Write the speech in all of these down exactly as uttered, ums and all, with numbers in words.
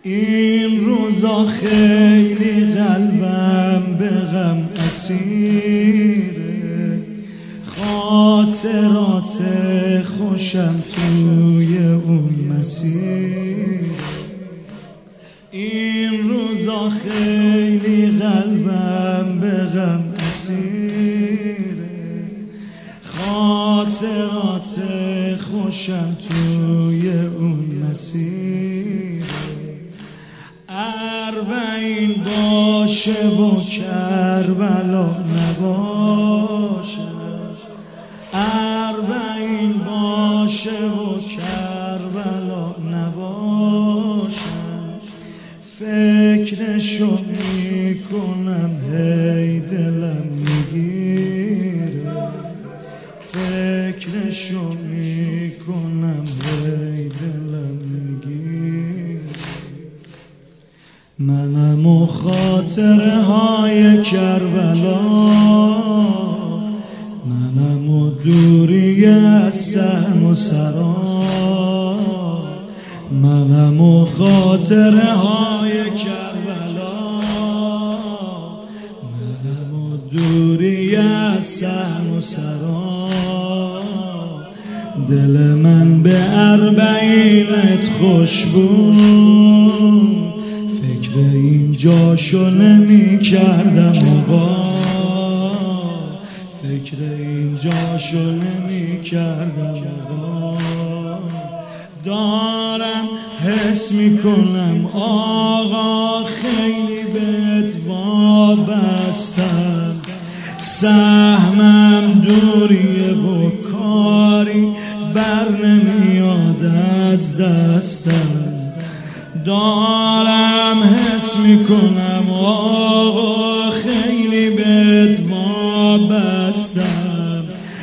این روزا خیلی قلبم به غم اسیره، خاطرات خوشم توی اون مسیر. این روزا خیلی قلبم به غم اسیره، خاطرات خوشم توی اون مسیر. اربعین باشه و کربلا نباشه، اربعین باشه و کربلا نباشه، فکرشو میکنم هی دلم میگیره، فکرشو میکنم هی دلم میگیره. منم و خاطره های کربلا، منم و دوری از سهم و سرا، منم و خاطره های کربلا، منم و دوری از سهم و سرا. دل من به اربعینت خوش بود، فکر این جاشو نمی کردم آقا، فکر این جاشو نمی کردم آقا. دارم حس میکنم آقا خیلی بهت وابستم، سهمم دوریه و کاری بر نمیاد از دستم. دارم حس میکنم آقا خیلی بهت وابستم،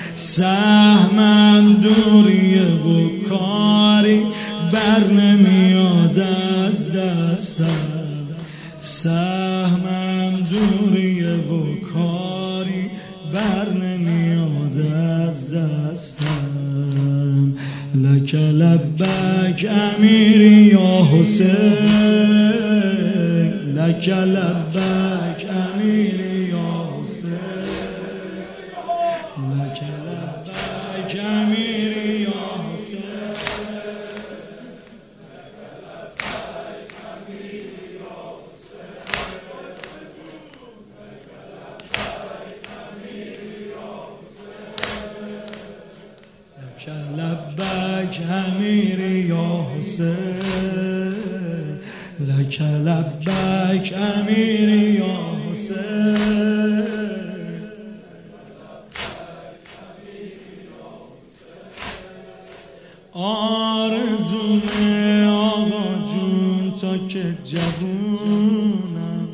سهمم دوریه و کاری بر نمیاد از دستم، سهمم دوریه و کاری بر نمیاد از دستم. لک لبک امیری یا حسین، لک لبک امیری یا حسین، لک لبک امیری یا حسین، لک لبک امیری یا حسین، لک لبک امیری یا حسین. آرزومه آقا جون تا که جوونم،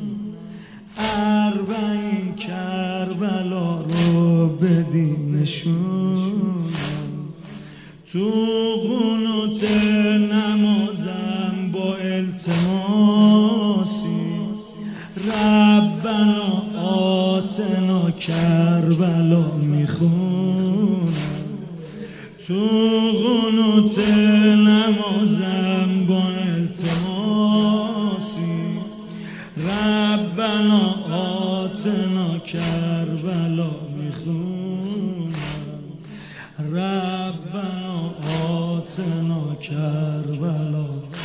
اربعین کربلا رو بدی نشونم، تو قنوت نمازم با التماسی، ربنا آتنا کربلا میخونم، تو قنوت نمازم با التماسی، ربنا آتنا کربلا میخونم، ربنا آتنا کربلا.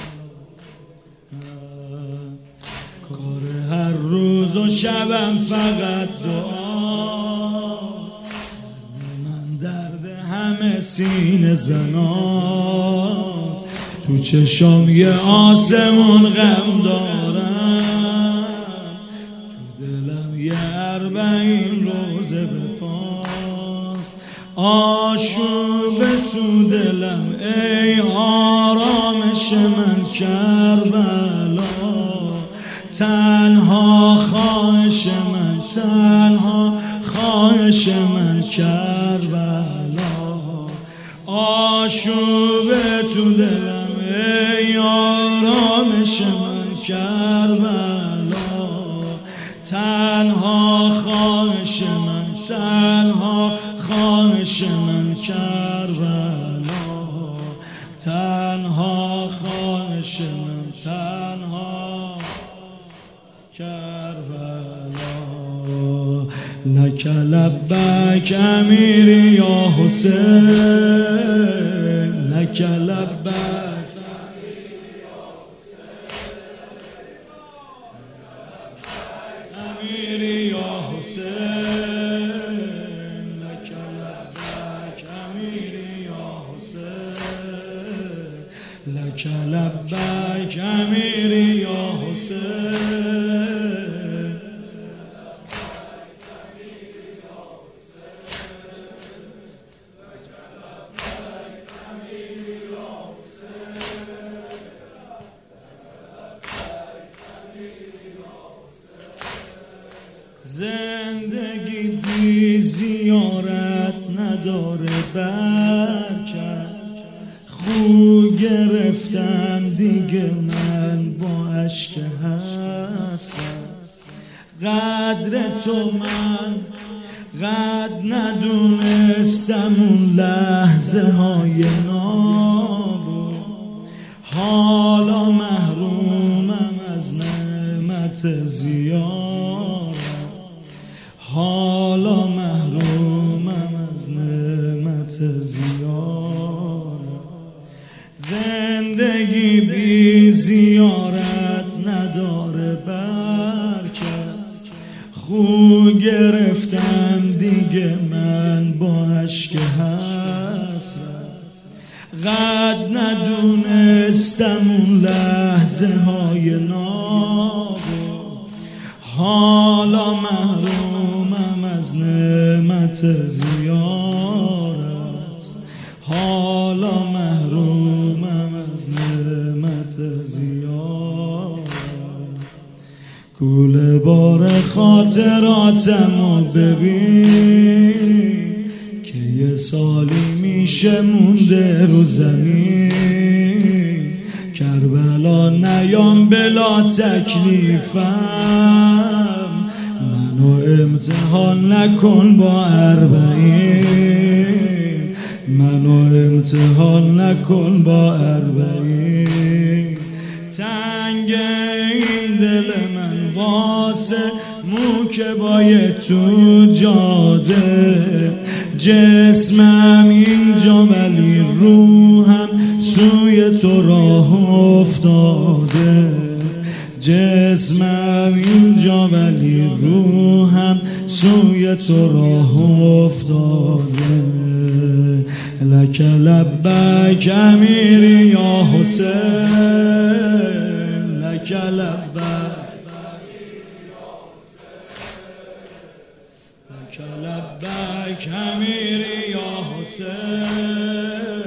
کار هر روز و شبم فقط دعاست، من درد همه سینه زناست، تو چشام یه آسمون غم دارم، تو دلم یه اربعین روزه به پاست، آشوب تو دلم ای آرامش من کربلا، تنها خواهش من، تنها خواهش من کربلا، آشوب تو دلم ای آرامش من کربلا، تنها خواهش من، تنها خواهش من کربلا، تنها خواهش من، تنها تنها کربلا لک لبک امیری یا حسین لک لبک امیری یا حسین لک لبک امیری یا حسین لک لبک امیری یا حسین زندگی بی زیارت نداره برکت، خو گرفتم دیگه من با اشک حسرت. قدر تو من قد ندونستم اون لحظه های نابود، حالا محرومم از نعمت زیارت، حالا محرومم از نعمت زیارت. زندگی بی زیارت نداره برکت، خو گرفتم دیگه من با اشک حسرت. قد ندونستم اون لحظه های نابود، حالا محرومم از نعمت زیارت، حالا محرومم از نعمت زیارت. کوله بار خاطراتمو ببین که یه سالی میشه مونده رو زمین. کربلا نیام بلا تکلیفم، منو امتحان نکن با اربعین، منو امتحان نکن با اربعین. تنگ این دل من واسه موکبای تو جاده، جسمم اینجا ولی روحم سوی تو راه افتاده. جسمم اینجا ولی روحم سوی تو راه افتاده. لک لبک امیری یا حسین لک لبک لک لبک امیری یا حسین.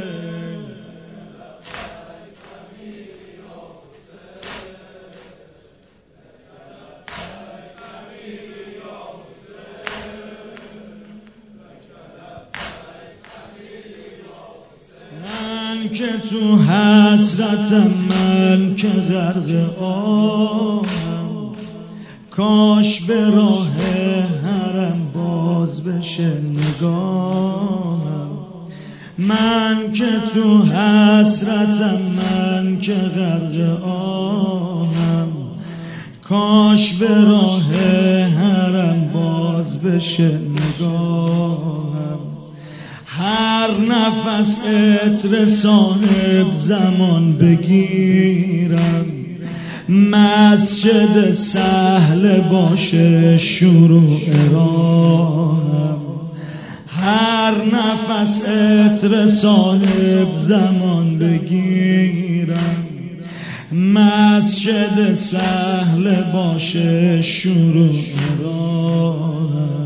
که تو حسرتم من که غرق آهم، کاش به راه حرم باز بشه نگاهم. من که تو حسرتم من که غرق آهم، کاش به راه حرم باز بشه نگاهم. هر نفس عطر صاحب زمان بگیرم، مسجد سهل باشه شروع راهم. هر نفس عطر صاحب زمان بگیرم، مسجد سهل باشه شروع راهم.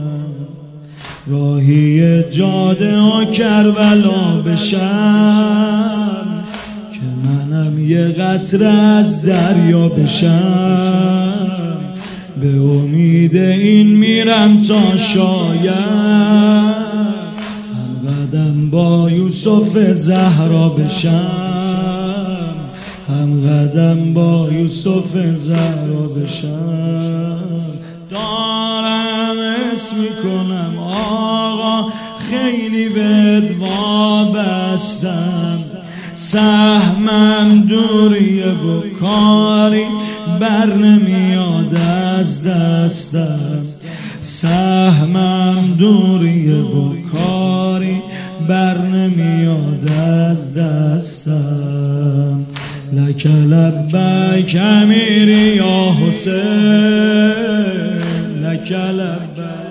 راهی جاده ها کربلا بشم، که منم یه قطره از دریا بشم. به امید این میرم تا شاید هم قدم با یوسف زهرا بشم، هم قدم با یوسف زهرا بشم. دارم اسم میکنم آقا خیلی بهت وابستم، سهمم دوریه و کاری بر نمیاد از دستم، سهمم دوریه و کاری بر نمیاد از دستم. لک لبیک امیری یا حسین، لک لبیک